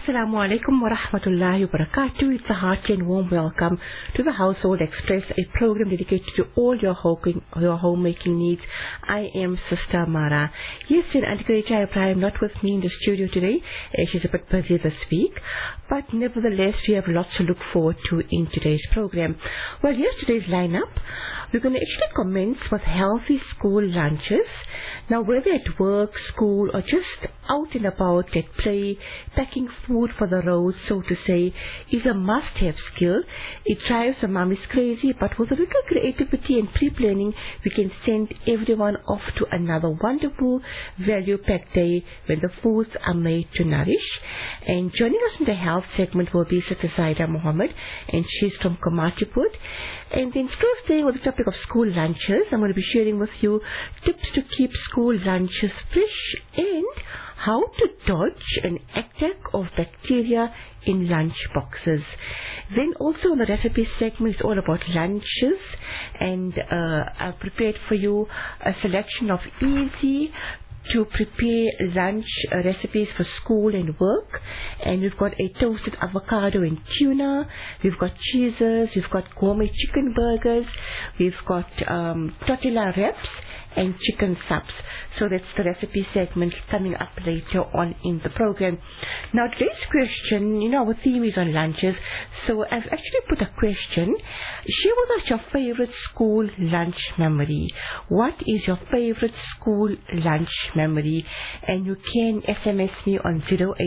Assalamu alaikum wa rahmatullahi wa barakatuh. It's a hearty and warm welcome to the Household Express, a program dedicated to all your homemaking needs. I am Sister Amara. Yes, and Auntie Khadija Ibrahim not with me in the studio today. She's a bit busy this week. But nevertheless, we have lots to look forward to in today's program. Well, yesterday's lineup, we're going to actually commence with healthy school lunches. Now, whether at work, school, or just out and about at play, packing food for the road, so to say, is a must-have skill. It drives the mummies crazy, but with a little creativity and pre-planning, we can send everyone off to another wonderful, value-packed day when the foods are made to nourish. And joining us in the health segment will be Sister Zaida Muhammad, and she's from Kamatipur. And then still staying with the topic of school lunches, I'm going to be sharing with you tips to keep school lunches fresh and how to dodge an attack of bacteria in lunch boxes. Then also in the recipe segment, it's all about lunches, and I've prepared for you a selection of easy to prepare lunch recipes for school and work. And we've got a toasted avocado and tuna, we've got cheeses, we've got gourmet chicken burgers, we've got tortilla wraps and chicken subs. So that's the recipe segment coming up later on in the program. Now today's question, our theme is on lunches, so I've actually put a question. Share with us your favorite school lunch memory. What is your favorite school lunch memory? And you can SMS me on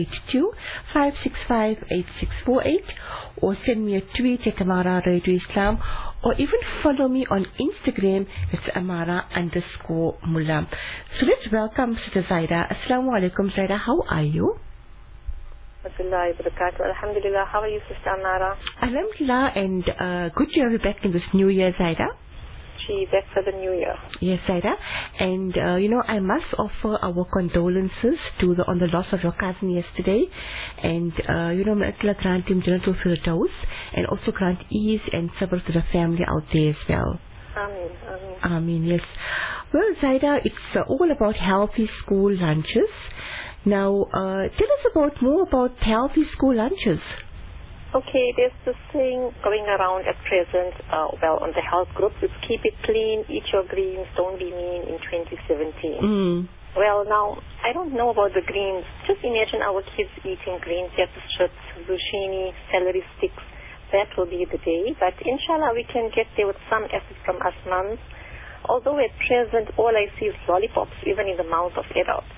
082-565-8648 or send me a tweet at Amara Radio Islam, or even follow me on Instagram. It's Amara_Mullah. So let's welcome Sister Zaida. Assalamu alaikum, Zaida. How are you? Alhamdulillah. How are you, Sister Amara? Alhamdulillah, and good to have you back in this new year, Zaida. Back for the new year. Yes, Zaida. And I must offer our condolences on the loss of your cousin yesterday. And may Allah grant him Jannatul Firdaus, and also grant ease and sabr to the family out there as well. Ameen. Ameen, yes. Well, Zaida, it's all about healthy school lunches. Now, tell us more about healthy school lunches. Okay, there's this thing going around at present, on the health groups, it's keep it clean, eat your greens, don't be mean in 2017. Well, now, I don't know about the greens. Just imagine our kids eating greens, strips, zucchini, celery sticks. That will be the day. But inshallah, we can get there with some effort from us mums. Although at present, all I see is lollipops, even in the mouth of adults.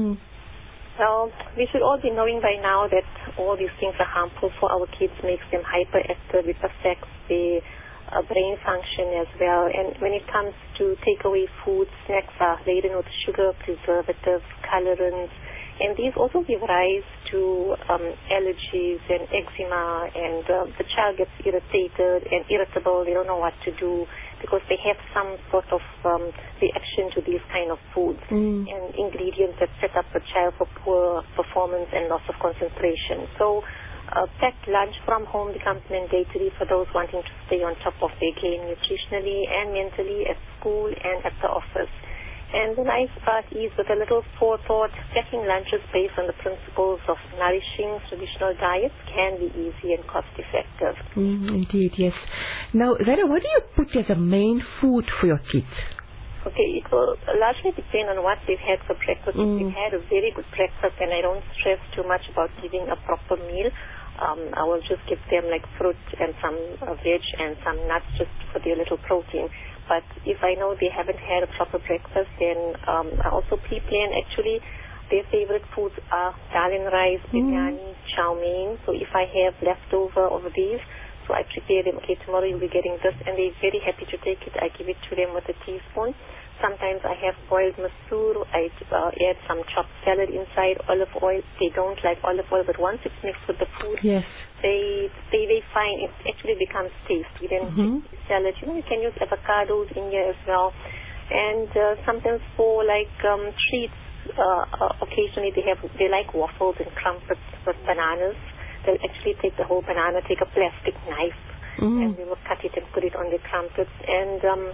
Well, we should all be knowing by now that all these things are harmful for our kids, makes them hyperactive, it affects their brain function as well. And when it comes to takeaway food, snacks are laden with sugar, preservatives, colorants, and these also give rise to allergies and eczema, and the child gets irritated and irritable. They don't know what to do because they have some sort of reaction to these kind of foods and ingredients that set up the child for poor performance and loss of concentration. So packed lunch from home becomes mandatory for those wanting to stay on top of their game nutritionally and mentally at school and at the office. And the nice part is, with a little forethought, packing lunches based on the principles of nourishing traditional diets can be easy and cost-effective. Indeed, yes. Now, Zaida, what do you put as a main food for your kids? Okay, it will largely depend on what they've had for breakfast. If they've had a very good breakfast, and I don't stress too much about giving a proper meal, I will just give them like fruit and some veg and some nuts just for their little protein. But if I know they haven't had a proper breakfast, then I also pre-plan. Actually, their favorite foods are dal and rice, biryani, chow mein. So if I have leftover of these, so I prepare them. Okay, tomorrow you'll be getting this, and they're very happy to take it. I give it to them with a teaspoon. Sometimes I have boiled masoor. I add some chopped salad inside, olive oil. They don't like olive oil, but once it's mixed with the food, yes, they find it actually becomes tasty. Then salad, you can use avocados in here as well. And sometimes for like treats, occasionally they like waffles and crumpets with bananas. They'll actually take the whole banana, take a plastic knife, and they will cut it and put it on the crumpets. And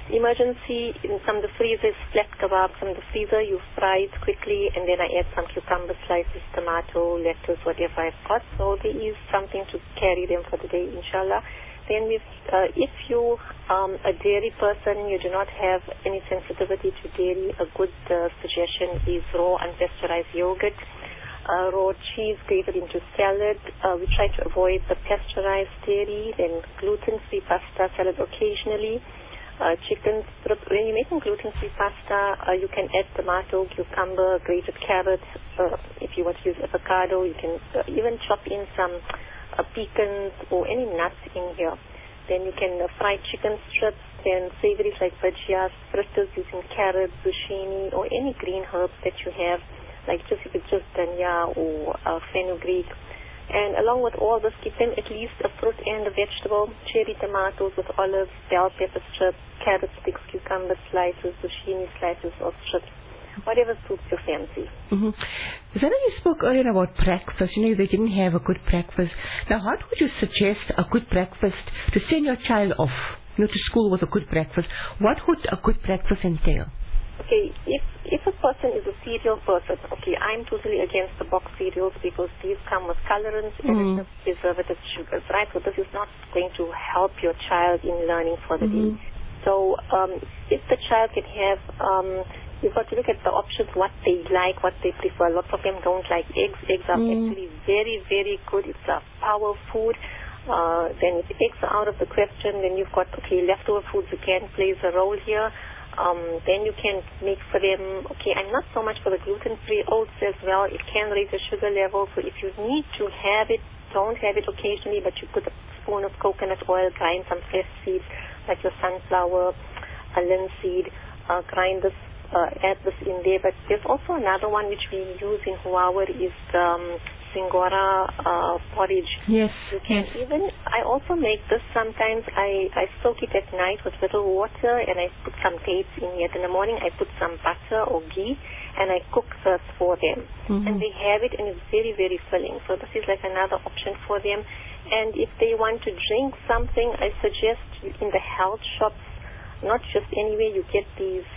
emergency, from the freezer is flat kebab. From the freezer you fry it quickly, and then I add some cucumber slices, tomato, lettuce, whatever I've got. So there is something to carry them for the day, inshallah. Then if you a dairy person, you do not have any sensitivity to dairy, a good suggestion is raw unpasteurized yogurt, raw cheese grated into salad. We try to avoid the pasteurized dairy, then gluten-free pasta salad occasionally. Chicken strip. When you're making gluten-free pasta, you can add tomato, cucumber, grated carrot. If you want to use avocado, you can even chop in some pecans or any nuts in here. Then you can fry chicken strips, then savories like bhajias, fritters using carrots, zucchini, or any green herbs that you have, like if it's just dhania or fenugreek. And along with all this, give them at least a fruit and a vegetable, cherry tomatoes with olives, bell pepper strips, carrot sticks, cucumber slices, zucchini slices or strips, whatever suits your fancy. Zara, you spoke earlier about breakfast. They didn't have a good breakfast. Now, how would you suggest a good breakfast to send your child off, to school with a good breakfast? What would a good breakfast entail? Okay, if a person is a cereal person, okay, I'm totally against the box cereals because these come with colorants, additives, preservatives, sugars, right? So this is not going to help your child in learning for the day. So if the child can have, you've got to look at the options, what they like, what they prefer. Lots of them don't like eggs. Eggs are actually very, very good. It's a power food. Then if eggs are out of the question, then you've got, leftover foods again plays a role here. Then you can make for them, I'm not so much for the gluten-free oats as well. It can raise the sugar level. So if you need to have it, don't have it occasionally, but you put a spoon of coconut oil, grind some fresh seeds like your sunflower, a linseed, grind this, add this in there. But there's also another one which we use in Huawei is Singora porridge. Yes. You can even, I also make this sometimes. I soak it at night with little water and I put some dates in it. In the morning I put some butter or ghee and I cook this for them. And they have it and it's very, very filling. So this is like another option for them. And if they want to drink something, I suggest in the health shops, not just anywhere, you get these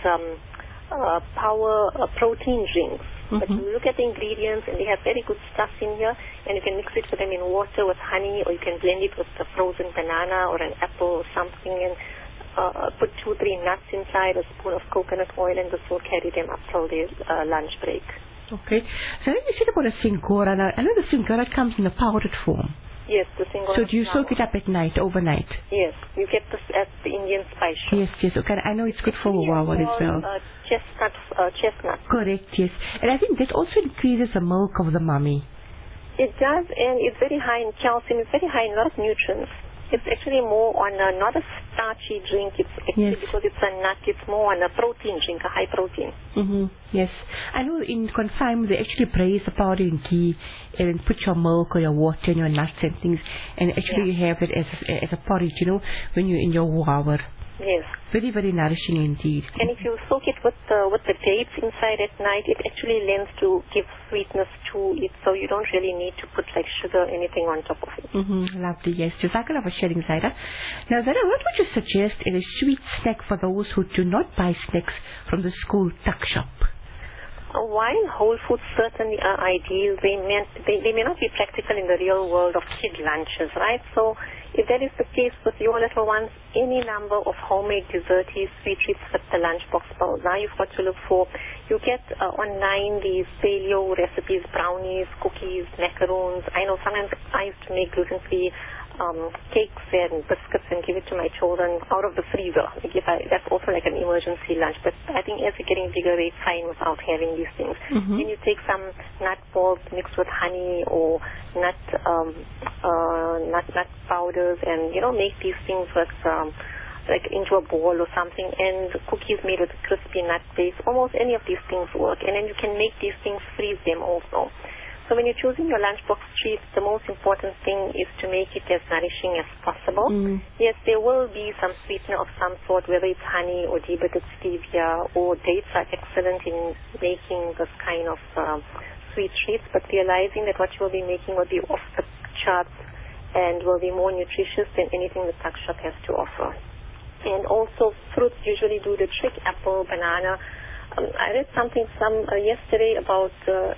power protein drinks. But you look at the ingredients and they have very good stuff in here, and you can mix it for them in water with honey, or you can blend it with a frozen banana or an apple or something, and put 2-3 nuts inside, a spoon of coconut oil, and this will carry them up till their lunch break. Okay. So let me say about a Singora. Now, I know the Singora comes in a powdered form. Yes, the Singora. So do you soak it up at night, overnight? Yes, you get this at the Indian spice shop. Yes, okay. I know it's good for Wawa as well. Chestnut. Correct, yes. And I think that also increases the milk of the mommy. It does, and it's very high in calcium. It's very high in a lot of nutrients. It's actually more on not a starchy drink. It's actually because it's a nut. It's more on a protein drink, a high protein. Yes, I know in confinement they actually braise the powder in ghee and put your milk or your water and your nuts and things, and actually you have it as a porridge. When you're in your wawa. Yes. Very, very nourishing indeed. And if you soak it with the dates inside at night, it actually lends to give sweetness to it, so you don't really need to put like sugar or anything on top of it. Lovely, yes. Jazakallah for sharing, Zaira. Now, Zaira, what would you suggest is a sweet snack for those who do not buy snacks from the school tuck shop? While whole foods certainly are ideal, they may not be practical in the real world of kid lunches, right? So if that is the case with your little ones, any number of homemade desserties, sweet treats fit the lunchbox bowl. Now you've got to look for, you get online these paleo recipes, brownies, cookies, macaroons. I know sometimes I used to make gluten-free cakes and biscuits and give it to my children out of the freezer. That's also like an emergency lunch. But I think as you're getting bigger, they're fine without having these things. Then you take some nut balls mixed with honey or nut powders and, make these things with like into a bowl or something, and cookies made with a crispy nut base. Almost any of these things work. And then you can make these things, freeze them also. So when you're choosing your lunchbox treats, the most important thing is to make it as nourishing as possible. Yes, there will be some sweetener of some sort, whether it's honey or dehydrated stevia, or dates are excellent in making this kind of sweet treats, but realizing that what you will be making will be off the charts and will be more nutritious than anything the tuck shop has to offer. And also fruits usually do the trick, apple, banana. I read something yesterday about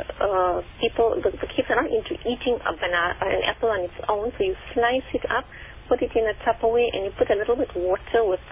people, the kids are not into eating an apple on its own, so you slice it up, put it in a Tupperware, and you put a little bit of water with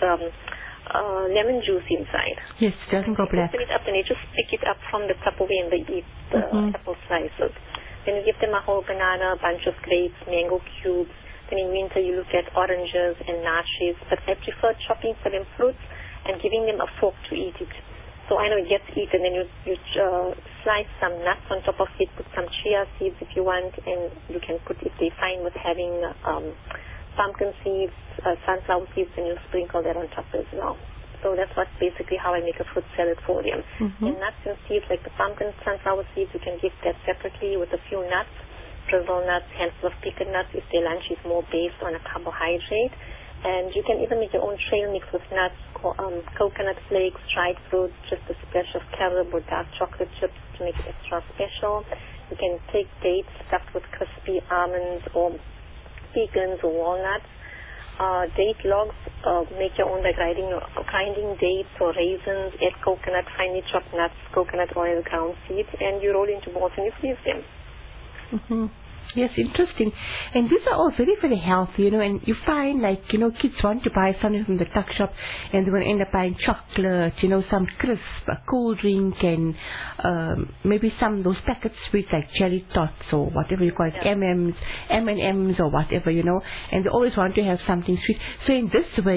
lemon juice inside. Yes, it doesn't go black. Open it up and they just pick it up from the Tupperware and they eat the apple slices. Then you give them a whole banana, a bunch of grapes, mango cubes. Then in winter you look at oranges and naches. But I prefer chopping for them fruits and giving them a fork to eat it. So I know it gets eaten. Then you slice some nuts on top of it, put some chia seeds if you want, and you can put, if they're fine with having pumpkin seeds, sunflower seeds, and you sprinkle that on top as well. So that's basically how I make a fruit salad for them. And nuts and seeds, like the pumpkin, sunflower seeds, you can give that separately with a few nuts, drizzle nuts, handful of pecan nuts if their lunch is more based on a carbohydrate. And you can even make your own trail mix with nuts, coconut flakes, dried fruit, just a splash of carob or dark chocolate chips to make it extra special. You can take dates stuffed with crispy almonds or pecans or walnuts. Date logs, make your own by grinding dates or raisins, add coconut, finely chopped nuts, coconut oil, ground seeds, and you roll into balls and you freeze them. Yes, interesting. And these are all very, very healthy, and you find kids want to buy something from the tuck shop and they're going to end up buying chocolate, some crisp, a cool drink, and maybe some of those packet sweets like jelly tots or whatever you call it, M&Ms or whatever, and they always want to have something sweet. So in this way,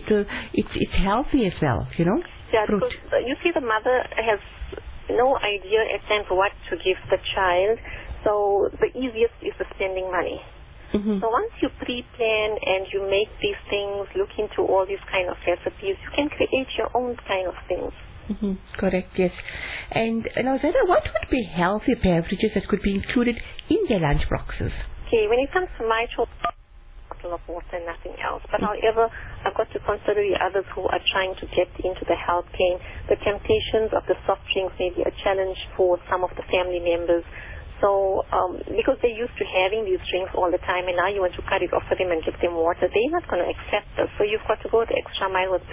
it's healthy as well, Yeah, because you see the mother has no idea at times what to give the child. So the easiest is the spending money. So once you pre-plan and you make these things, look into all these kind of recipes, you can create your own kind of things. Correct, yes. And now, Zaida, what would be healthy beverages that could be included in their lunch boxes? Okay, when it comes to my children, bottle of water and nothing else. But however, I've got to consider the others who are trying to get into the health game. The temptations of the soft drinks may be a challenge for some of the family members. So, because they're used to having these drinks all the time, and now you want to cut it off for them and give them water, they're not going to accept this. So you've got to go the extra mile with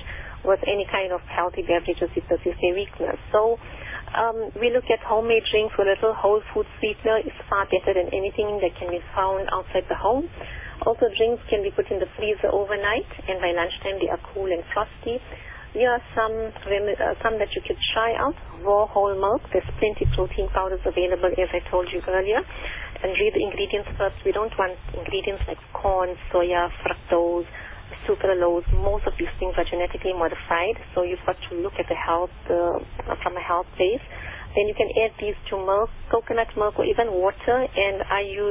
any kind of healthy beverages if this is their weakness. So we look at homemade drinks with a little whole food sweetener. It's far better than anything that can be found outside the home. Also, drinks can be put in the freezer overnight, and by lunchtime they are cool and frosty. Here are some that you could try out. Raw whole milk. There's plenty protein powders available, as I told you earlier. And read the ingredients first. We don't want ingredients like corn, soya, fructose, sucralose. Most of these things are genetically modified, so you've got to look at the health from a health base. Then you can add these to milk, coconut milk, or even water. And I use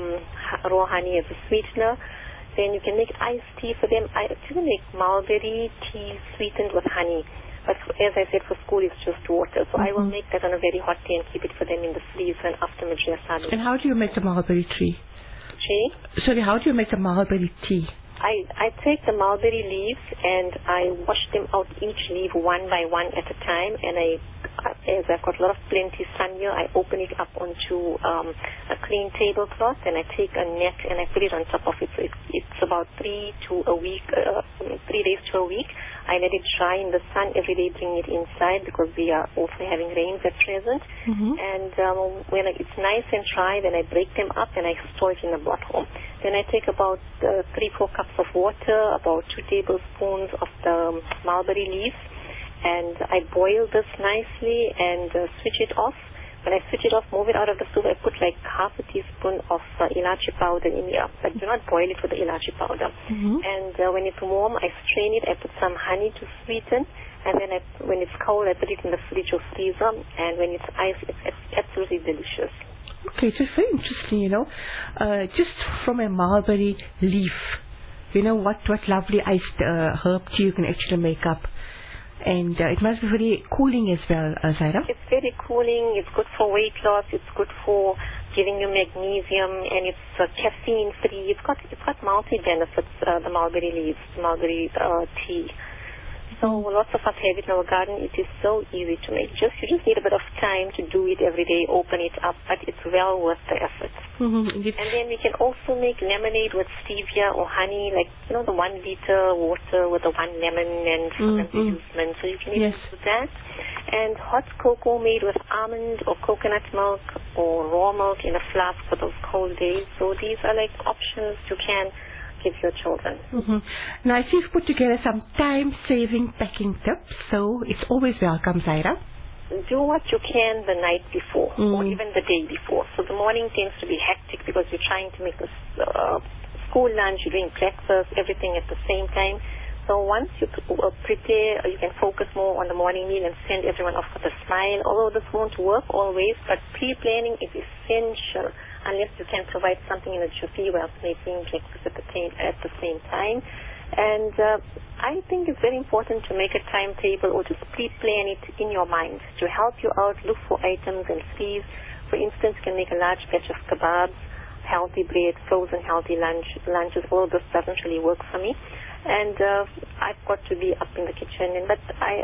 raw honey as a sweetener. Then you can make iced tea for them. I actually make mulberry tea sweetened with honey. But as I said, for school it's just water. So I will make that on a very hot day and keep it for them in the freezer after madrasa. And how do you make the mulberry tea? Sorry, how do you make the mulberry tea? I take the mulberry leaves and I wash them out, each leaf one by one at a time, and as I've got a lot of plenty sun here, I open it up onto a clean tablecloth, and I take a net and I put it on top of it. So it's about 3 days to a week. I let it dry in the sun every day, bring it inside because we are also having rains at present. And when it's nice and dry, then I break them up and I store it in a bottle. Then I take about 3-4 cups of water, about 2 tablespoons of the mulberry leaves, and I boil this nicely and switch it off. When I switch it off, move it out of the stove, I put like half a teaspoon of ilachi powder in here. But do not boil it with the ilachi powder. And when it's warm, I strain it, I put some honey to sweeten, and then when it's cold, I put it in the fridge or freezer, and when it's iced, it's absolutely delicious. Okay, so it's very interesting, just from a mulberry leaf, what lovely iced herb tea you can actually make up. And it must be very cooling as well, Zaida. It's very cooling. It's good for weight loss. It's good for giving you magnesium, and it's caffeine free. It's got multi benefits. The mulberry leaves, mulberry tea. So lots of us have it in our garden. It is so easy to make. You just need a bit of time to do it every day, open it up, but it's well worth the effort. And then we can also make lemonade with stevia or honey, like, the 1 liter water with the 1 lemon and some infusement. So you can even do that. And hot cocoa made with almond or coconut milk or raw milk in a flask for those cold days. So these are like options you can give your children. Now, I see you've put together some time-saving packing tips, so it's always welcome, Zaira. Do what you can the night before or even the day before. So the morning tends to be hectic because you're trying to make a school lunch, you're doing breakfast, everything at the same time. So once you prepare, you can focus more on the morning meal and send everyone off with a smile. Although this won't work always, but pre-planning is essential unless you can provide something in a jiffy while making breakfast at the same time. And I think it's very important to make a timetable or just pre-plan it in your mind to help you out. Look for items and freeze. For instance, you can make a large batch of kebabs, healthy bread, frozen healthy lunches. All this doesn't really work for me. And I've got to be up in the kitchen. But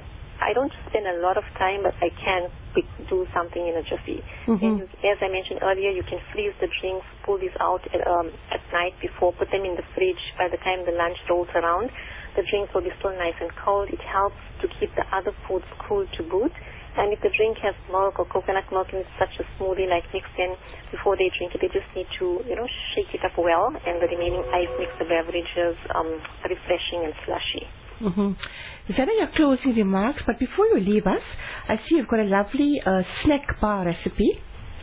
I don't spend a lot of time, but I can do something in a jiffy. And as I mentioned earlier, you can freeze the drinks, pull these out at night before, put them in the fridge. By the time the lunch rolls around, the drinks will be still nice and cold. It helps to keep the other foods cool to boot. And if the drink has milk or coconut milk and it's such a smoothie like mixed in, before they drink it, they just need to, shake it up well, and the remaining ice makes the beverages refreshing and slushy. Zaira, your closing remarks, but before you leave us, I see you've got a lovely snack bar recipe.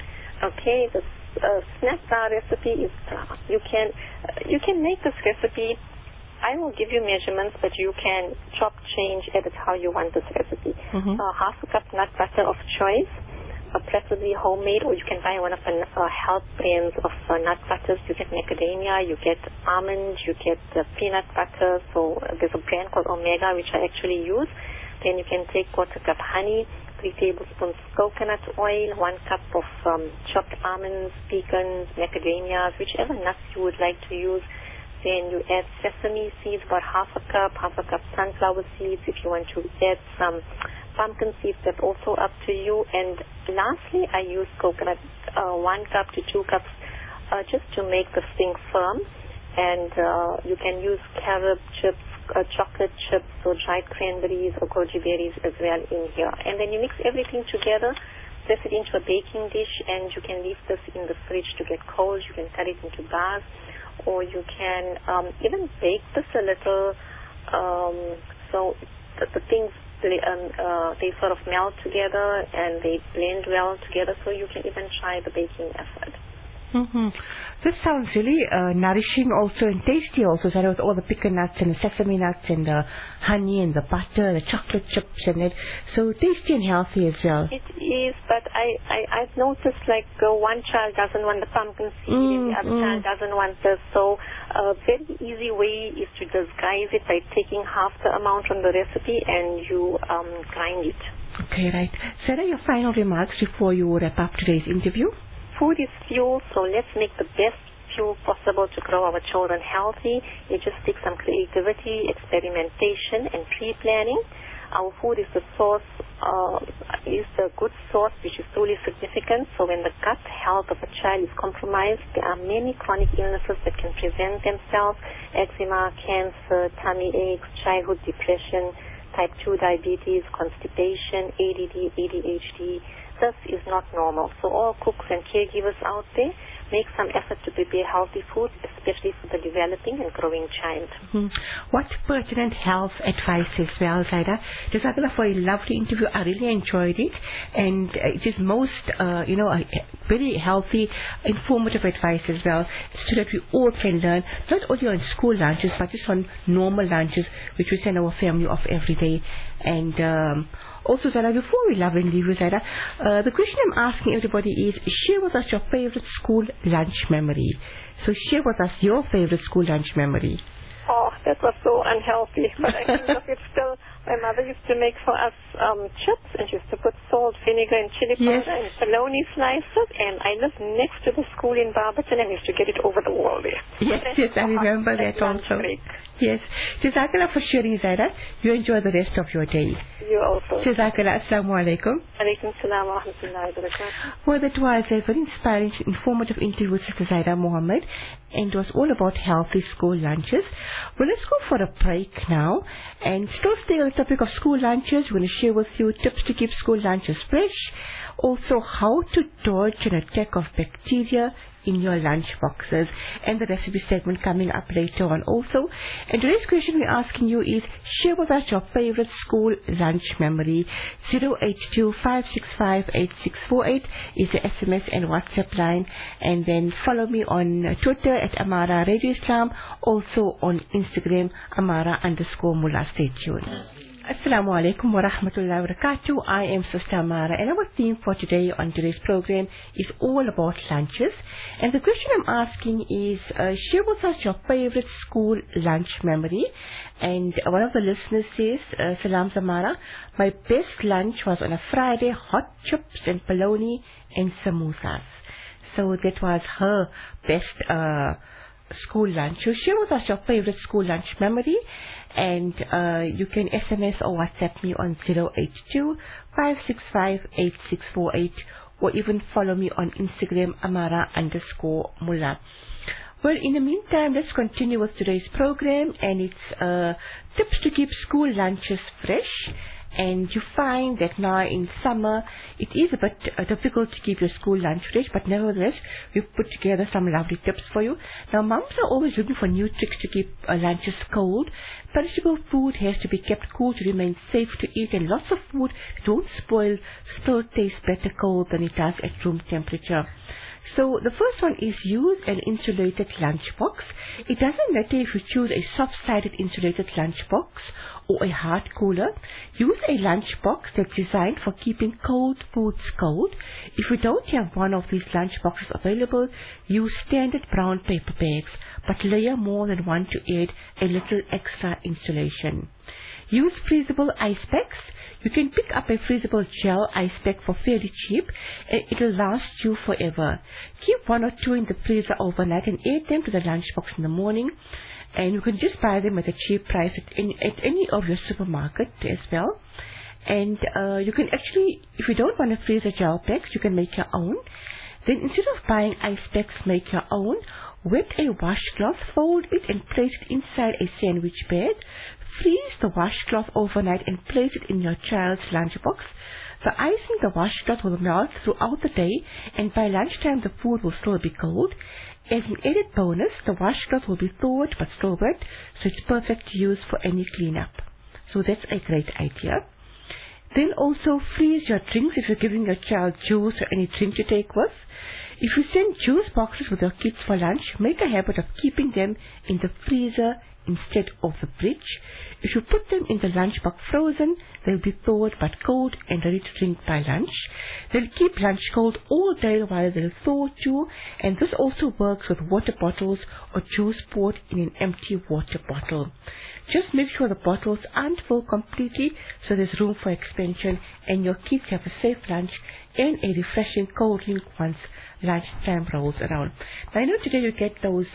Okay, the snack bar recipe is, you can make this recipe. I will give you measurements, but you can chop, change, edit how you want this recipe. Half a cup nut butter of choice, preferably homemade, or you can buy one of the health brands of nut butters. You get macadamia, you get almond, you get peanut butter. So there's a brand called Omega, which I actually use. Then you can take 1/4 cup honey, 3 tablespoons coconut oil, 1 cup of chopped almonds, pecans, macadamias, whichever nuts you would like to use. Then you add sesame seeds, about half a cup sunflower seeds. If you want to add some pumpkin seeds, that's also up to you. And lastly, I use coconut, 1 cup to 2 cups, just to make the thing firm. And you can use carob chips, chocolate chips, or dried cranberries or goji berries as well in here. And then you mix everything together, press it into a baking dish, and you can leave this in the fridge to get cold. You can cut it into bars, or you can even bake this a little, so the things, they sort of melt together and they blend well together, so you can even try the baking method. This sounds really nourishing also and tasty also, Zaira, with all the pecan nuts and the sesame nuts and the honey and the butter, the chocolate chips and it. So tasty and healthy as well. It is, but I've noticed like one child doesn't want the pumpkin seed and the other child doesn't want this. So a very easy way is to disguise it by taking half the amount from the recipe and you grind it. Okay, right. Zaira, your final remarks before you wrap up today's interview? Food is fuel, so let's make the best fuel possible to grow our children healthy. It just takes some creativity, experimentation, and pre-planning. Our food is the source, is the good source, which is truly significant. So when the gut health of a child is compromised, there are many chronic illnesses that can present themselves: eczema, cancer, tummy aches, childhood depression, type 2 diabetes, constipation, ADD, ADHD. This is not normal. So all cooks and caregivers out there, make some effort to prepare healthy food, especially for the developing and growing child. What pertinent health advice as well, Zaira. Jazakallah for a lovely interview. I really enjoyed it, and it is most, very healthy, informative advice as well, so that we all can learn, not only on school lunches, but just on normal lunches, which we send our family off every day. And also, Zaira, before we love and leave you, Zaira, the question I'm asking everybody is, share with us your favorite school lunch memory. So share with us your favorite school lunch memory. Oh, That was so unhealthy, but I think of it still. My mother used to make for us chips, and she used to put salt, vinegar, and chili powder and bologna slices, and I lived next to the school in Barberton, and I used to get it over the wall there. Yes, I remember that also. Break. Yes. Jazakallah for sharing, Zaida. You enjoy the rest of your day. You also. Jazakallah. Assalamu alaikum. Alaikum salam wa rahmatullahi wa barakatuh. Well, that was a very inspiring, informative interview with Sister Zaida Mohammed, and it was all about healthy school lunches. Well, let's go for a break now, and still stay on the topic of school lunches. We're going to share with you tips to keep school lunches fresh, also how to dodge an attack of bacteria in your lunch boxes, and the recipe segment coming up later on also. And today's question we're asking you is, share with us your favorite school lunch memory. 082-565-8648 is the SMS and WhatsApp line, and then follow me on Twitter at Amara Radio Islam, also on Instagram Amara_Mullah. Stay tuned. Assalamu alaikum wa rahmatullahi wa barakatuh. I am Sister Amara, and our theme for today on today's program is all about lunches. And the question I'm asking is, share with us your favorite school lunch memory. And one of the listeners says, Salam Amara, my best lunch was on a Friday, hot chips and bologna and samosas. So that was her best school lunch. So share with us your favorite school lunch memory, and you can SMS or WhatsApp me on 082-565-8648, or even follow me on Instagram Amara_Mullah. Well, in the meantime, let's continue with today's program, and it's tips to keep school lunches fresh. And you find that now in summer, it is a bit difficult to keep your school lunch fresh, but nevertheless, we've put together some lovely tips for you. Now, mums are always looking for new tricks to keep lunches cold. Perishable food has to be kept cool to remain safe to eat, and lots of food don't spoil still tastes better cold than it does at room temperature. So the first one is use an insulated lunchbox. It doesn't matter if you choose a soft-sided insulated lunchbox or a hard cooler. Use a lunchbox that's designed for keeping cold foods cold. If you don't have one of these lunchboxes available, use standard brown paper bags, but layer more than one to add a little extra insulation. Use freezable ice packs. You can pick up a freezable gel ice pack for fairly cheap, and it'll last you forever. Keep one or two in the freezer overnight and add them to the lunchbox in the morning. And you can just buy them at a cheap price at any of your supermarket as well. And you can actually, if you don't want to freeze the gel packs, you can make your own. Then instead of buying ice packs, make your own. Wet a washcloth, fold it and place it inside a sandwich bag. Freeze the washcloth overnight and place it in your child's lunchbox. The ice in the washcloth will melt throughout the day, and by lunchtime the food will still be cold. As an added bonus, the washcloth will be thawed but still wet, so it's perfect to use for any cleanup. So that's a great idea. Then also freeze your drinks if you're giving your child juice or any drink to take with. If you send juice boxes with your kids for lunch, make a habit of keeping them in the freezer instead of the fridge. If you put them in the lunchbox frozen, they'll be thawed but cold and ready to drink by lunch. They'll keep lunch cold all day while they'll thaw too, and this also works with water bottles or juice poured in an empty water bottle. Just make sure the bottles aren't full completely, so there's room for expansion, and your kids have a safe lunch and a refreshing cold drink once lunchtime rolls around. Now, I know today you get those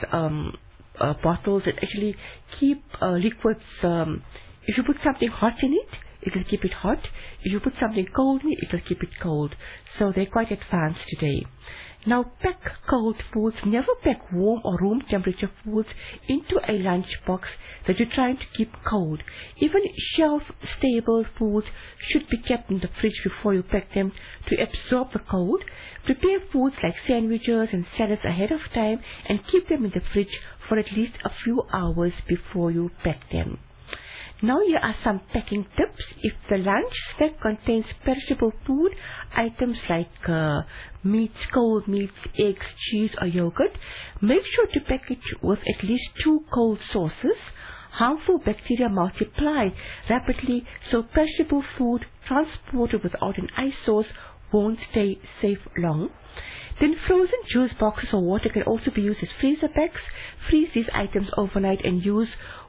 bottles that actually keep liquids. If you put something hot in it, it will keep it hot. If you put something cold in it, it will keep it cold. So they're quite advanced today. Now, pack cold foods. Never pack warm or room temperature foods into a lunchbox that you're trying to keep cold. Even shelf-stable foods should be kept in the fridge before you pack them to absorb the cold. Prepare foods like sandwiches and salads ahead of time and keep them in the fridge for at least a few hours before you pack them. Now here are some packing tips. If the lunch snack contains perishable food, items like meats, cold meats, eggs, cheese or yogurt, make sure to pack it with at least 2 cold sources. Harmful bacteria multiply rapidly, so perishable food transported without an ice source won't stay safe long. Then frozen juice boxes or water can also be used as freezer packs. Freeze these items overnight and use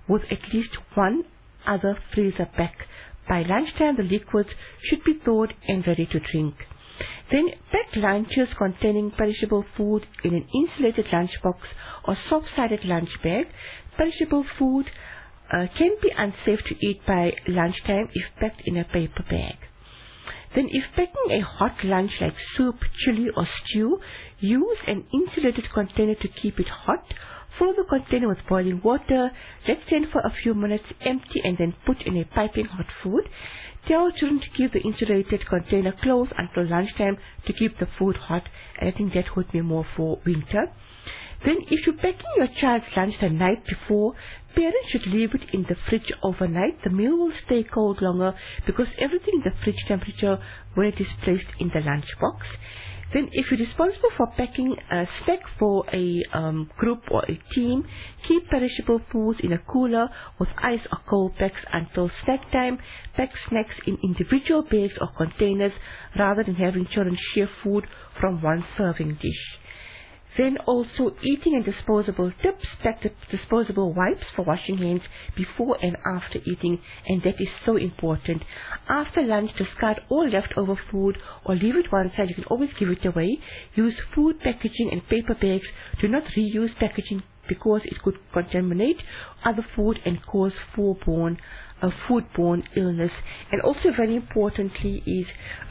with at least one other freezer pack. By lunchtime, the liquids should be thawed and ready to drink. Then pack lunches containing perishable food in an insulated lunchbox or soft-sided lunch bag. Perishable food can be unsafe to eat by lunchtime if packed in a paper bag. Then if packing a hot lunch like soup, chili or stew, use an insulated container to keep it hot. Fill the container with boiling water, let stand for a few minutes, empty and then put in a piping hot food. Tell children to keep the insulated container closed until lunchtime to keep the food hot, and I think that would be more for winter. Then if you're packing your child's lunch the night before, parents should leave it in the fridge overnight. The meal will stay cold longer because everything in the fridge temperature when it is placed in the lunch box. Then if you're responsible for packing a snack for a group or a team, keep perishable foods in a cooler with ice or cold packs until snack time. Pack snacks in individual bags or containers rather than having children share food from one serving dish. Then also eating and disposable tips. Pack the disposable wipes for washing hands before and after eating, and that is so important. After lunch, discard all leftover food or leave it one side. You can always give it away. Use food packaging and paper bags. Do not reuse packaging because it could contaminate other food and cause foodborne illness. And also very importantly is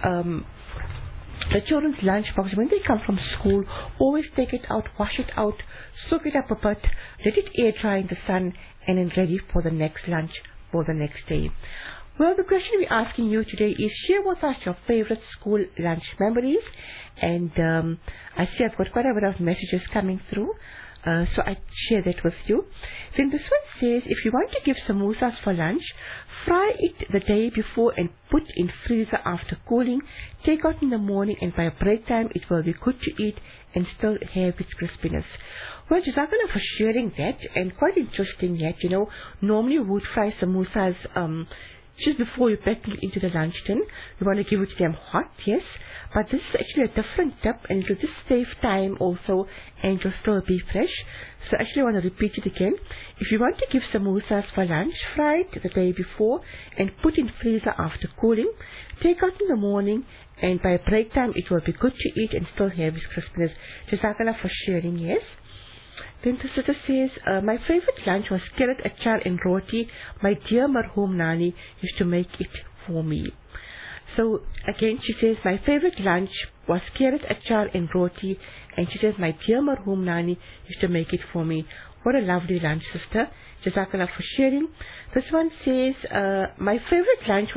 the children's lunch box, when they come from school, always take it out, wash it out, soak it up a bit, let it air dry in the sun, and then ready for the next lunch for the next day. Well, the question we're asking you today is share with us your favorite school lunch memories. And I see I've got quite a bit of messages coming through. So I share that with you. Then this one says, if you want to give samosas for lunch, fry it the day before and put in freezer after cooling. Take out in the morning and by break time it will be good to eat and still have its crispiness. Well, Jazakallah for sharing that, and quite interesting that, normally we would fry samosas just before you pack it into the lunch tin. You want to give it to them hot, yes, but this is actually a different tip, and it will just save time also, and it will still be fresh. So actually I want to repeat it again. If you want to give samosas for lunch, fry it the day before and put in freezer after cooling. Take out in the morning and by break time it will be good to eat and still have its crispiness. Jazakallah for sharing, yes. Then the sister says, my favorite lunch was carrot, achar and roti. My dear marhum Nani used to make it for me. So again she says, my favorite lunch was carrot, achar and roti. And she says, my dear marhum Nani used to make it for me. What a lovely lunch, sister. Jazakallah for sharing. This one says, my favorite lunch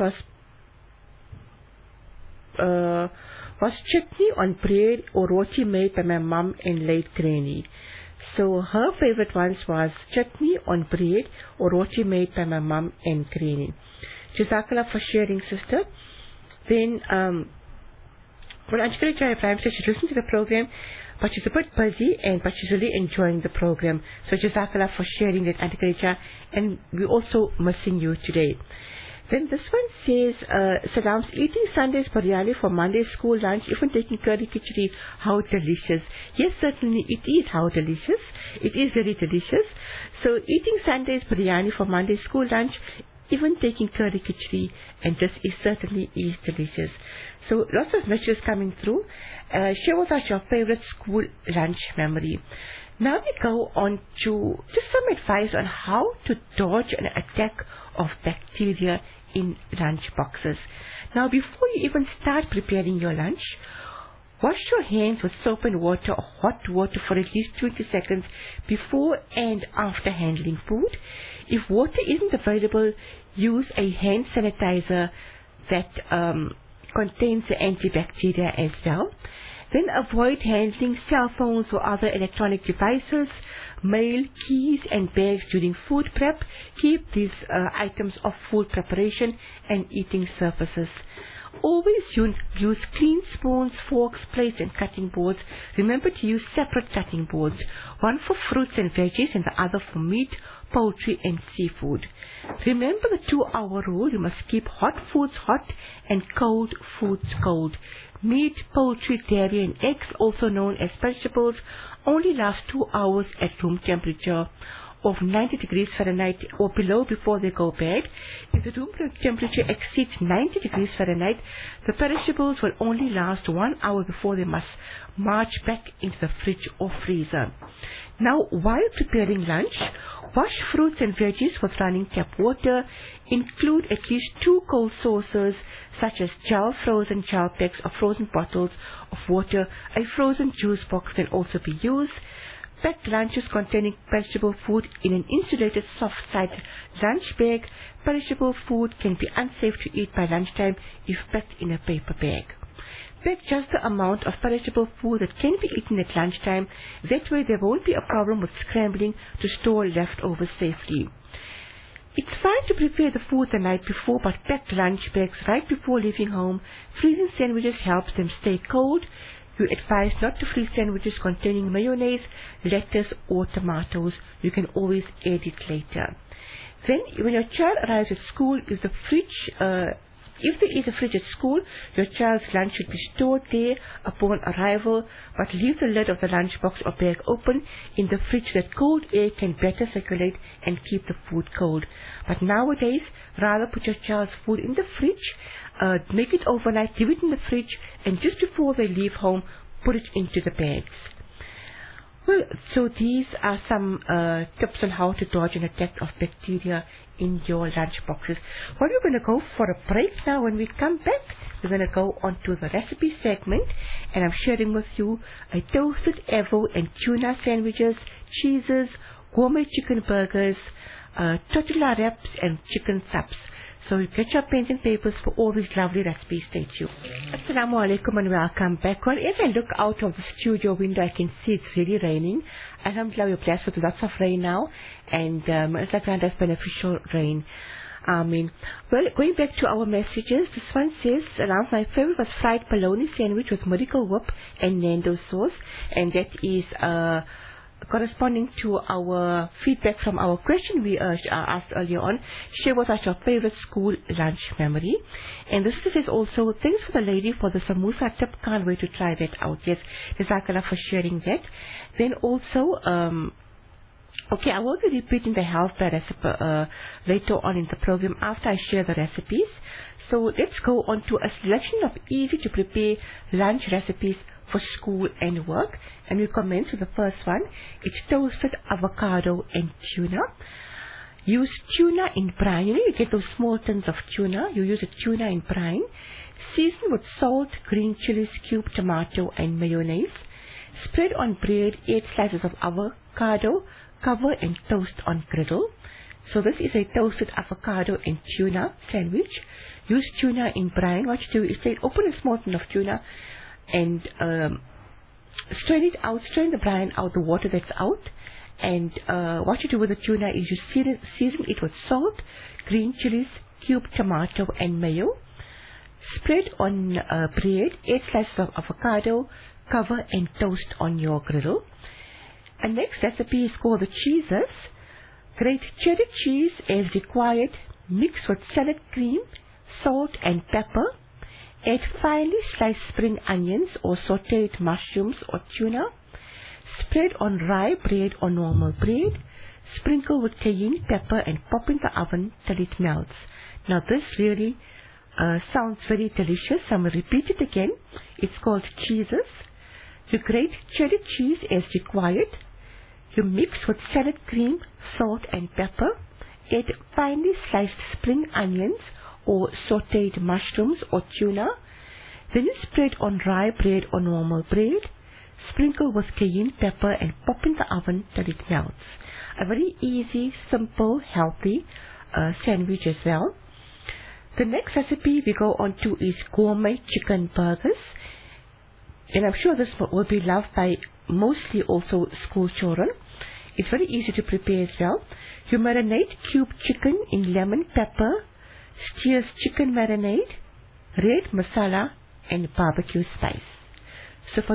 was chutney on bread or roti made by my mum and late granny. So her favorite ones was chutney on bread or roti made by my mum and granny. Jazakallah for sharing, sister. Then, Anjali Ibrahim said she listened to the program, but she's a bit busy, but she's really enjoying the program. So Jazakallah for sharing that, Anjali, and we're also missing you today. Then this one says, Saddam's eating Sunday's biryani for Monday's school lunch, even taking curry khichdi, how delicious. Yes, certainly it is how delicious. It is very delicious. So eating Sunday's biryani for Monday's school lunch, even taking curry khichdi, and this is certainly is delicious. So lots of messages coming through. Share with us your favorite school lunch memory. Now we go on to just some advice on how to dodge an attack of bacteria in lunch boxes. Now before you even start preparing your lunch, wash your hands with soap and water or hot water for at least 20 seconds before and after handling food. If water isn't available, use a hand sanitizer that contains the antibacterial as well. Then avoid handling cell phones or other electronic devices, mail, keys and bags during food prep. Keep these items off food preparation and eating surfaces. Always use clean spoons, forks, plates and cutting boards. Remember to use separate cutting boards, one for fruits and veggies and the other for meat, poultry and seafood. Remember the 2-hour rule. You must keep hot foods hot and cold foods cold. Meat, poultry, dairy and eggs, also known as vegetables, only last 2 hours at room temperature. of 90 degrees Fahrenheit or below before they go bad. If the room temperature exceeds 90 degrees Fahrenheit, the perishables will only last 1 hour before they must march back into the fridge or freezer. Now, while preparing lunch, wash fruits and veggies with running tap water. Include at least 2 cold sources, such as frozen gel packs or frozen bottles of water. A frozen juice box can also be used. Pack lunches containing perishable food in an insulated soft-sided lunch bag. Perishable food can be unsafe to eat by lunchtime if packed in a paper bag. Pack just the amount of perishable food that can be eaten at lunchtime. That way there won't be a problem with scrambling to store leftovers safely. It's fine to prepare the food the night before, but pack lunch bags right before leaving home. Freezing sandwiches helps them stay cold. You advise not to freeze sandwiches containing mayonnaise, lettuce or tomatoes. You can always add it later. Then, when your child arrives at school, if there is a fridge at school, your child's lunch should be stored there upon arrival, but leave the lid of the lunchbox or bag open in the fridge so that cold air can better circulate and keep the food cold. But nowadays, rather put your child's food in the fridge, make it overnight, leave it in the fridge, and just before they leave home, put it into the bags. Well, so these are some tips on how to dodge an attack of bacteria in your lunch boxes. Well, we're going to go for a break now. When we come back, we're going to go on to the recipe segment, and I'm sharing with you a toasted avo and tuna sandwiches, cheeses, gourmet chicken burgers, tortilla wraps, and chicken subs. So you get your pens and papers for all these lovely recipes. Stay tuned. Assalamu alaikum and welcome back. Well, as I look out of the studio window, I can see it's really raining. Alhamdulillah, we're blessed with lots of rain now, and it's like that's beneficial rain. Well, going back to our messages, this one says, around my favorite was fried bologna sandwich with Miracle Whip and Nando sauce, and that is corresponding to our feedback from our question we asked earlier on. Share with us your favorite school lunch memory. And this says also, thanks for the lady for the samosa tip. Can't wait to try that out. Yes, Jazakallah for sharing that. Then also, okay, I will be repeating the health bar recipe later on in the program after I share the recipes. So let's go on to a selection of easy to prepare lunch recipes for school and work, and we commence with the first one. It's toasted avocado and tuna. Use tuna in brine. You get those small tins of tuna. You use a tuna in brine. Season with salt, green chilies, cubed tomato, and mayonnaise. Spread on bread 8 slices of avocado. Cover and toast on griddle. So this is a toasted avocado and tuna sandwich. Use tuna in brine. What you do is open a small tin of tuna and strain it out, strain the brine out, the water that's out. And what you do with the tuna is you season it with salt, green chilies, cubed tomato, and mayo. Spread on bread 8 slices of avocado. Cover and toast on your griddle. And next recipe is called the cheeses. Grate cheddar cheese as required. Mix with salad cream, salt, and pepper. Add finely sliced spring onions or sautéed mushrooms or tuna. Spread on rye bread or normal bread. Sprinkle with cayenne pepper and pop in the oven till it melts. Now this really sounds very delicious. I'm going to repeat it again. It's called cheeses. You grate cheddar cheese as required. You mix with salad cream, salt, and pepper. Add finely sliced spring onions or sautéed mushrooms or tuna. Then you spread on rye bread or normal bread. Sprinkle with cayenne pepper and pop in the oven till it melts. A very easy, simple, healthy sandwich as well. The next recipe we go on to is gourmet chicken burgers. And I'm sure this will be loved by mostly also school children. It's very easy to prepare as well. You marinate cubed chicken in lemon pepper, steers chicken marinade, red masala, and barbecue spice. So for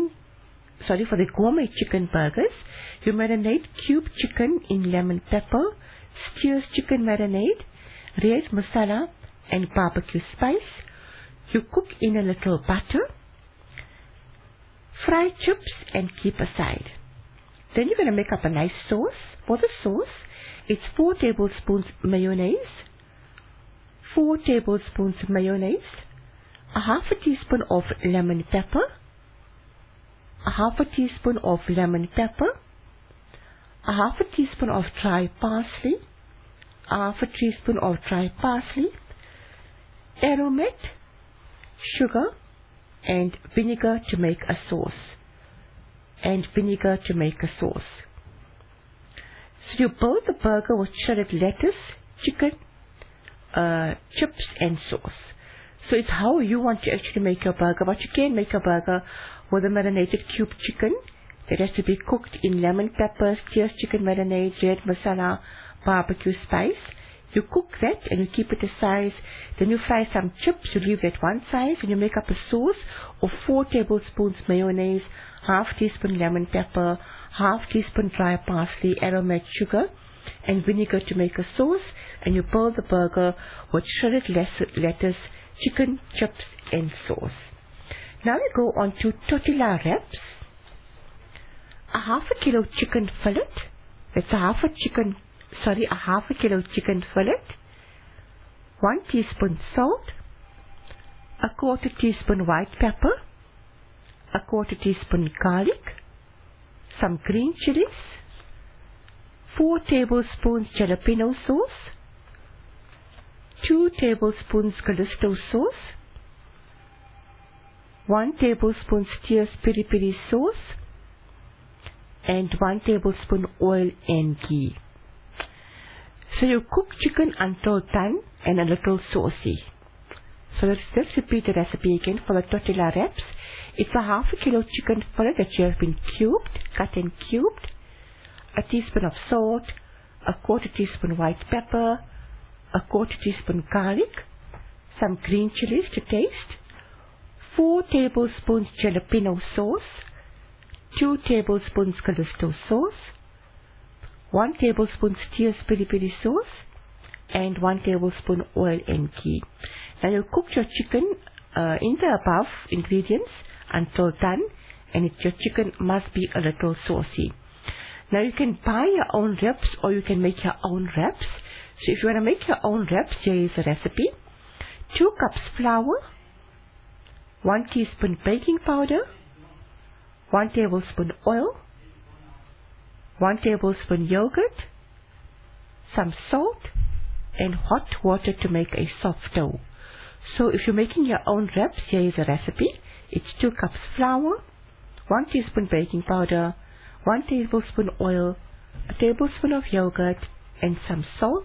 the gourmet chicken burgers, you marinate cubed chicken in lemon pepper, steers chicken marinade, red masala, and barbecue spice. You cook in a little butter. Fry chips and keep aside. Then you're going to make up a nice sauce. For the sauce, it's 4 tablespoons mayonnaise, 4 tablespoons mayonnaise, a half a teaspoon of lemon pepper, a half a teaspoon of lemon pepper, a half a teaspoon of dry parsley, a half a teaspoon of dry parsley, aromat, sugar, and vinegar to make a sauce. And vinegar to make a sauce. So you build the burger with shredded lettuce, chicken, chips, and sauce. So it's how you want to actually make your burger. But you can make a burger with a marinated cube chicken that has to be cooked in lemon pepper, steers chicken marinade, red masala, barbecue spice. You cook that and you keep it aside. Then you fry some chips. You leave that one side and you make up a sauce of 4 tablespoons mayonnaise, half teaspoon lemon pepper, half teaspoon dry parsley, aromat, sugar, and vinegar to make a sauce. And you build the burger with shredded lettuce, chicken, chips, and sauce. Now we go on to tortilla wraps. A half a kilo chicken fillet. That's a half a kilo chicken fillet, 1 teaspoon salt, a quarter teaspoon white pepper, a quarter teaspoon garlic, some green chilies, 4 tablespoons jalapeno sauce, 2 tablespoons Callisto sauce, 1 tablespoon Steers piri piri sauce, and 1 tablespoon oil and ghee. So you cook chicken until done and a little saucy. So let's repeat the recipe again for the tortilla wraps. It's a half a kilo chicken fillet that you have been cut and cubed, a teaspoon of salt, a quarter teaspoon white pepper, a quarter teaspoon garlic, some green chilies to taste, 4 tablespoons jalapeno sauce, 2 tablespoons Callisto sauce, 1 tablespoon Steers piri piri sauce, and 1 tablespoon oil and ghee. Now you cook your chicken in the above ingredients until done, and your chicken must be a little saucy. Now you can buy your own wraps or you can make your own wraps. So if you want to make your own wraps, here is a recipe. 2 cups flour, 1 teaspoon baking powder, 1 tablespoon oil, 1 tablespoon yogurt, some salt, and hot water to make a soft dough. So if you're making your own wraps, here is a recipe. It's 2 cups flour, 1 teaspoon baking powder, 1 tablespoon oil, a tablespoon of yogurt, and some salt,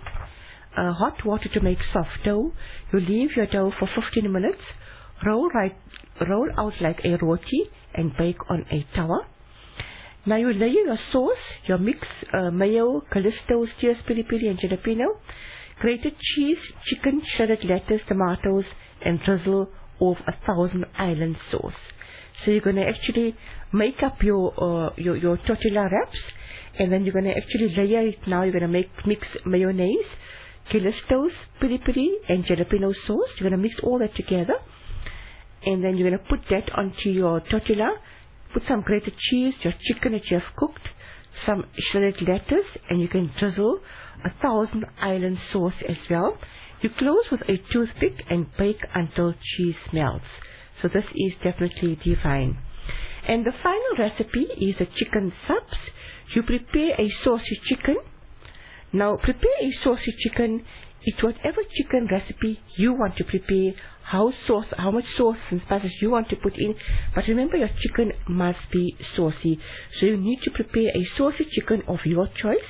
hot water to make soft dough. You leave your dough for 15 minutes, roll out like a roti, and bake on a tower. Now you layer your sauce, your mix, mayo, Callisto, Steers piri piri, and jalapeno, grated cheese, chicken, shredded lettuce, tomatoes, and drizzle of 1,000 Island sauce. So you're going to actually make up your tortilla wraps, and then you're going to actually layer it. Now you're going to mix mayonnaise, Callisto's piri piri, and jalapeno sauce. You're going to mix all that together, and then you're going to put that onto your tortilla. Put some grated cheese, your chicken that you have cooked, some shredded lettuce, and you can drizzle 1,000 Island sauce as well. You close with a toothpick and bake until cheese melts. So this is definitely divine. And the final recipe is the chicken subs. You prepare a saucy chicken. Now prepare a saucy chicken. It's whatever chicken recipe you want to prepare, how much sauce and spices you want to put in. But remember, your chicken must be saucy. So you need to prepare a saucy chicken of your choice.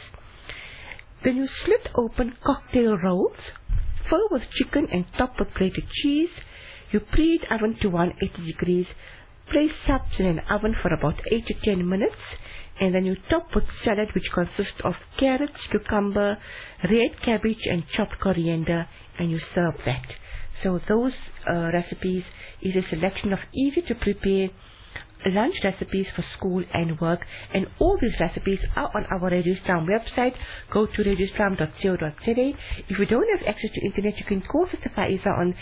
Then you slit open cocktail rolls, fill with chicken and top with grated cheese. You preheat oven to 180 degrees. Place subs in an oven for about 8 to 10 minutes. And then you top with salad, which consists of carrots, cucumber, red cabbage, and chopped coriander, and you serve that. So those recipes is a selection of easy to prepare lunch recipes for school and work, and all these recipes are on our Radio Islam website. Go to radioislam.co.za. If you don't have access to internet, you can call Sister Faiza on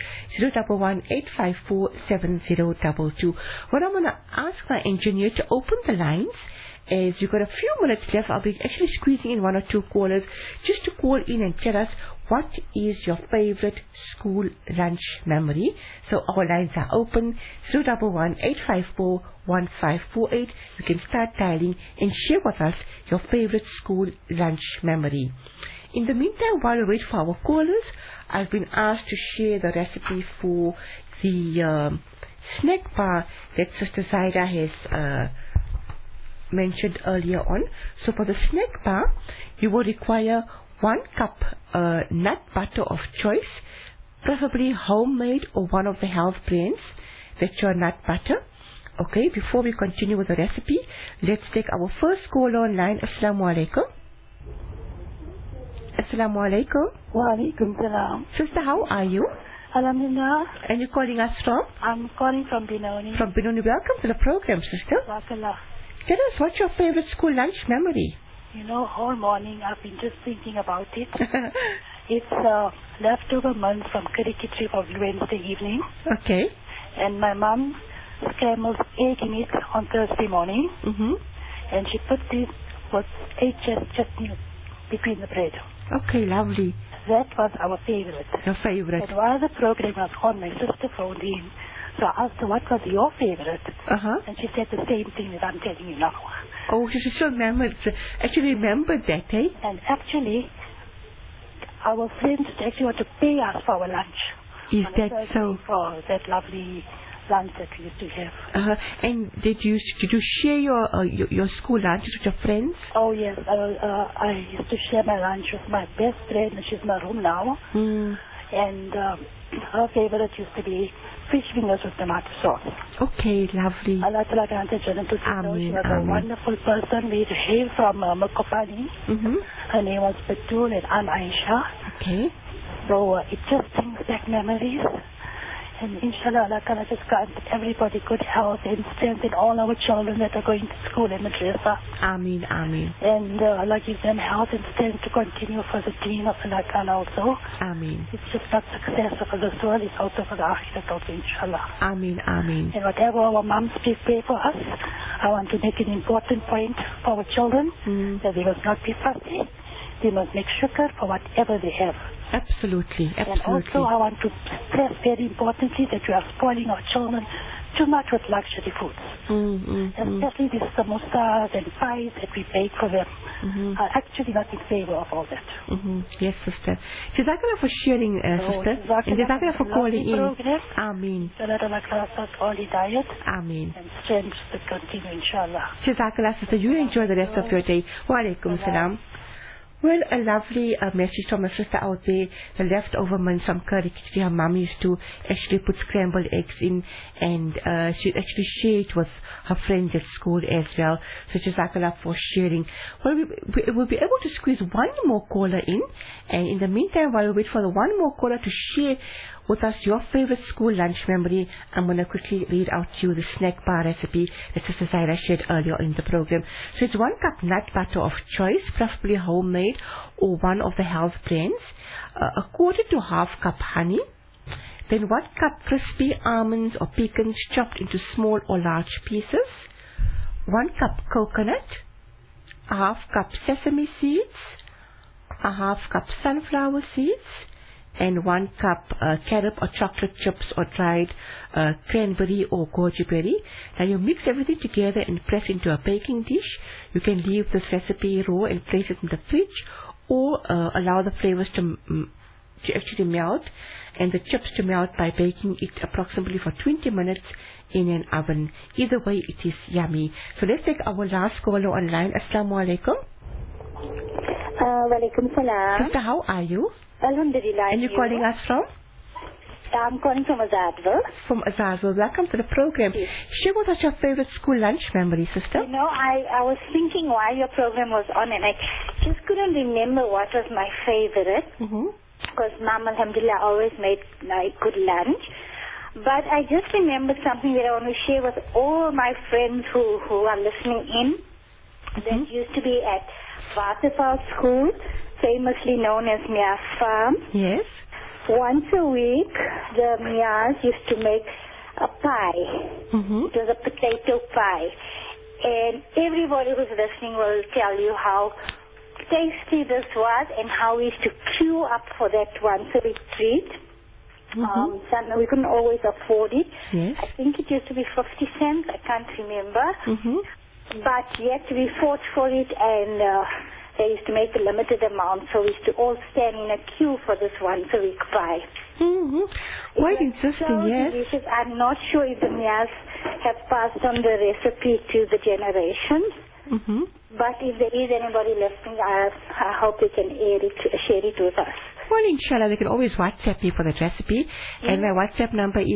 011-854-7022. What I'm going to ask my engineer to open the lines, As we've got a few minutes left, I'll be actually squeezing in one or two callers just to call in and tell us what is your favorite school lunch memory. So our lines are open, 011-854-1548. You can start dialing and share with us your favorite school lunch memory. In the meantime, while we wait for our callers, I've been asked to share the recipe for the snack bar that Sister Zaida has mentioned earlier on. So for the snack bar, you will require 1 cup nut butter of choice, preferably homemade or one of the health brands. That's your nut butter. Okay, before we continue with the recipe, let's take our first caller online. Assalamu alaikum. Assalamu alaikum. Wa alaikum salam. Sister, how are you? Alhamdulillah. And you're calling us from? I'm calling from Benoni. From Benoni. Welcome to the program, sister. Barakallah. Tell us, what's your favorite school lunch memory? You know, all morning I've been just thinking about it. It's leftover muns from curry kitchen of Wednesday evening. Okay. And my mom scrambles egg in it on Thursday morning. And she put this with egg chutney between the bread. Okay, lovely. That was our favorite. Your favorite. And while the program was on, my sister phoned in. So I asked her, what was your favorite? And she said the same thing that I'm telling you now. Oh, she still actually remembered that, eh? And actually, our friends actually want to pay us for our lunch. Is that so? For that lovely lunch that we used to have. And did you share your school lunches with your friends? Oh yes, I used to share my lunch with my best friend, and she's in my room now. And her favorite used to be fish fingers with tomato sauce. Okay, lovely. Allah Ta'ala granted Jannah to she was a wonderful person. We hail from Mokopani. Her name was Batul and I'm Aisha. Okay. So it just brings back memories. And inshallah, Allah Ta'ala just granted everybody good health and strength in all our children that are going to school and madrasa. Ameen, ameen. And Allah gives them health and strength to continue for the deen of Allah Ta'ala also. Ameen. It's just not success for this world, it's also for the akhirat also, inshallah. Ameen, ameen. And whatever our moms prepare for us, I want to make an important point for our children, that they must not be fussy. They must make shukr for whatever they have. Absolutely, absolutely. And also I want to stress very importantly that we are spoiling our children too much with luxury foods. Especially these samosas and pies that we bake for them. Are actually not in favor of all that. Yes, sister. Jazakallah for sharing, sister. And Jazakallah for calling in. Ameen. Ameen. And strength to continue, inshallah. Jazakallah, sister. You enjoy the rest of your day. Wa alaikum salam. Well, a lovely message from a sister out there. The leftover muns from curry kitchen, her mum used to actually put scrambled eggs in, and she actually shared it with her friends at school as well. So Jazakallah for sharing. Well, we'll be able to squeeze one more caller in, and in the meantime, while we wait for the one more caller to share with us your favorite school lunch memory, I'm going to quickly read out to you the snack bar recipe that Sister Zaida shared earlier in the program. So it's 1 cup nut butter of choice, preferably homemade or one of the health brands, a quarter to half cup honey, then 1 cup crispy almonds or pecans chopped into small or large pieces, 1 cup coconut, a half cup sesame seeds, a half cup sunflower seeds, and 1 cup carob or chocolate chips or dried cranberry or goji berry. Now you mix everything together and press into a baking dish. You can leave this recipe raw and place it in the fridge, or allow the flavors to actually melt and the chips to melt by baking it approximately for 20 minutes in an oven. Either way, it is yummy. So let's take our last caller online. Assalamu alaikum. Walaikum salam. Sister, how are you? Alhamdulillah. And you're calling us from? I'm calling from Azadville. From Azadville. Welcome to the program. Yes. Share with us your favorite school lunch memory, sister. You know, I was thinking while your program was on, and I just couldn't remember what was my favorite. Because Mom, alhamdulillah, always made like good lunch. But I just remembered something that I want to share with all my friends who are listening in. That used to be at Waterfall School, famously known as Mia Farm. Yes. Once a week, the Mias used to make a pie. It was a potato pie. and everybody who's listening will tell you how tasty this was and how we used to queue up for that once-a-week treat. We couldn't always afford it. Yes. I think it used to be 50 cents. I can't remember. But yet we fought for it, and they used to make a limited amount, so we used to all stand in a queue for this once-a-week pie. Quite interesting, so yes. delicious. I'm not sure if the Mias have passed on the recipe to the generations, but if there is anybody listening, I hope they can share it with us. Well, inshallah, they can always WhatsApp me for that recipe. And my WhatsApp number is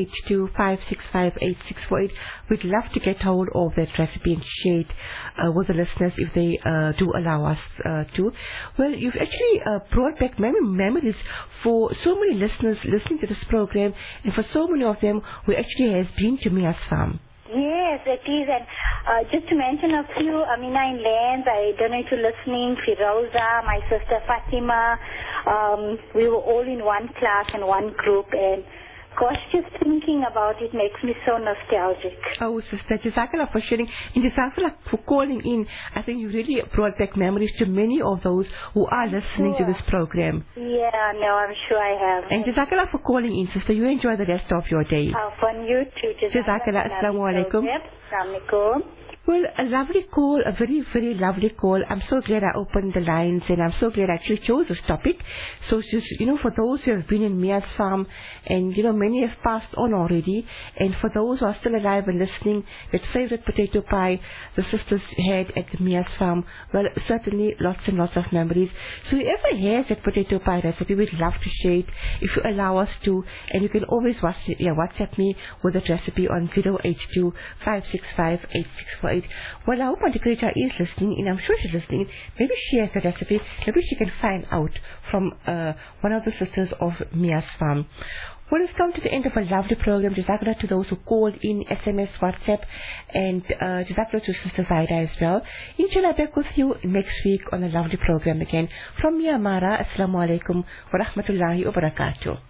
082-565-8648. We'd love to get hold of that recipe and share it with the listeners if they do allow us to. Well, you've actually brought back memories for so many listeners listening to this program, and for so many of them who actually has been to Mias Farm. Yes, it is. And just to mention a few, Amina in Lands, I don't know if you're listening, Firoza, my sister Fatima, we were all in one class and one group, and gosh, just thinking about it makes me so nostalgic. Oh, sister, Jazakallah for sharing, and Jazakallah for calling in. I think you really brought back memories to many of those who are listening to this program. Yeah, no, I'm sure I have. And Jazakallah for calling in, sister. You enjoy the rest of your day. Fun you too. Jazakallah. Assalamu alaikum. Assalamu alaikum. Well, a lovely call, a very, very lovely call. I'm so glad I opened the lines, and I'm so glad I actually chose this topic. So just, for those who have been in Mias Farm, and, many have passed on already, and for those who are still alive and listening, that favorite potato pie the sisters had at the Mias Farm, well, certainly lots and lots of memories. So whoever has that potato pie recipe, we'd love to share it if you allow us to, and you can always WhatsApp me with that recipe on 082-565-8648. Well, I hope Auntie Krita is listening, and I'm sure she's listening. Maybe she has the recipe. Maybe she can find out from one of the sisters of Mias Farm. Well, we've come to the end of a lovely program. Jazakallah to those who called in, SMS, WhatsApp, and Jazakallah to Sister Zaida as well. Inshallah, back with you next week on a lovely program again. From me, Amara, Assalamu alaikum wa rahmatullahi wa barakatuh.